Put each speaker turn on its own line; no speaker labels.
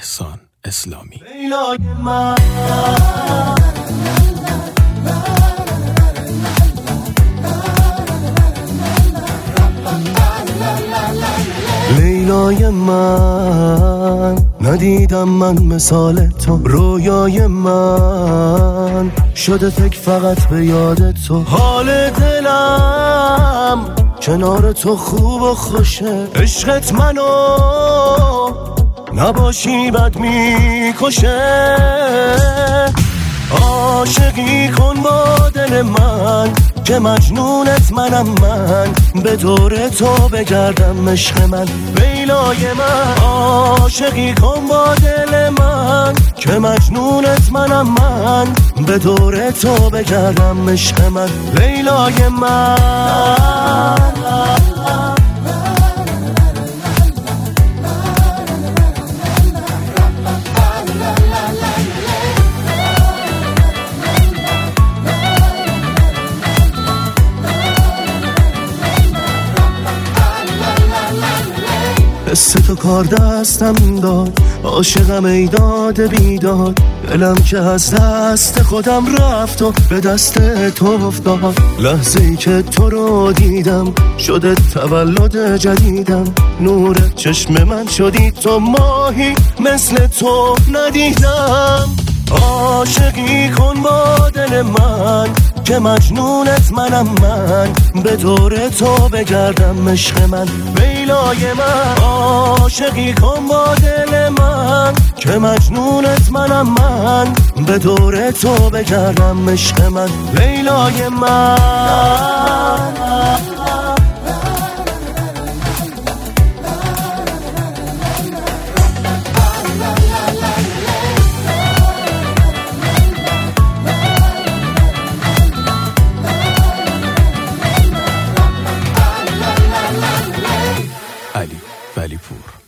احسان اسلامی.
لیلای من لیلای من، ندیدم من مثال تو. رویای من شده فکر فقط به یاد تو. حال دلم کنار تو خوب و خوشه. عشقت منو نباشی بد میکشه. عاشقی کن با دل من که مجنونت منم من. به دور تو بگردم عشق من لیلای من. عاشقی کن با دل من که مجنونت منم من. به دور تو بگردم عشق من لیلای من. حس تو کار دستم داد، عاشقم ای داد بیداد. دلم که از دست خودم رفت و به دست تو افتاد. لحظه ای که تو رو دیدم شده تولد جدیدم. نور چشم من شدی تو، ماهی مثل تو ندیدم. عاشقی کن با دل من که مجنونت منم من. به دور تو بگردم عشق من لیلای من. عاشقی کن با دل من که مجنونت منم من. به دور تو بگردم عشق من لیلای من.
علی ولیپور.